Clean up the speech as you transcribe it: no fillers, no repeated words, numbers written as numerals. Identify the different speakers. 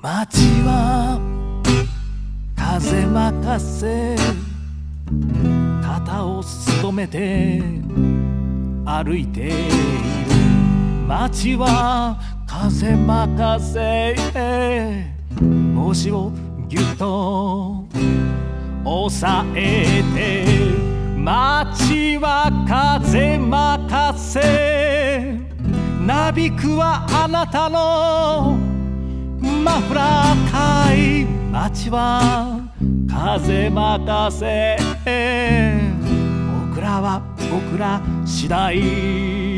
Speaker 1: 街は風任せ、肩をすぼめて歩いている。街は風任せ、帽子をぎゅっと押さえて。街は風任せ、なびくはあなたのマフラーかい。街は風任せ、僕らは僕ら次第。